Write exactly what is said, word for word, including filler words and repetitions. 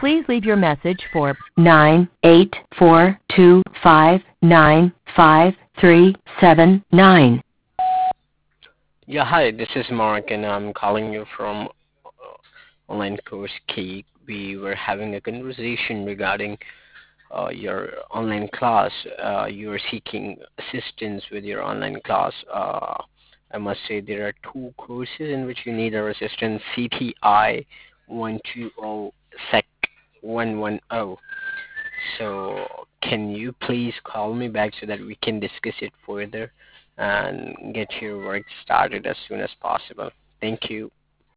Please leave your message for nine eight four two five nine five three seven nine. Yeah, hi, this is Mark, and I'm calling you from uh, online course Key. We were having a conversation regarding uh, your online class. Uh, you are seeking assistance with your online class. Uh, I must say there are two courses in which you need our assistance: C T I one two zero, Sec one one zero. So can you please call me back so that we can discuss it further and get your work started as soon as possible? Thank you.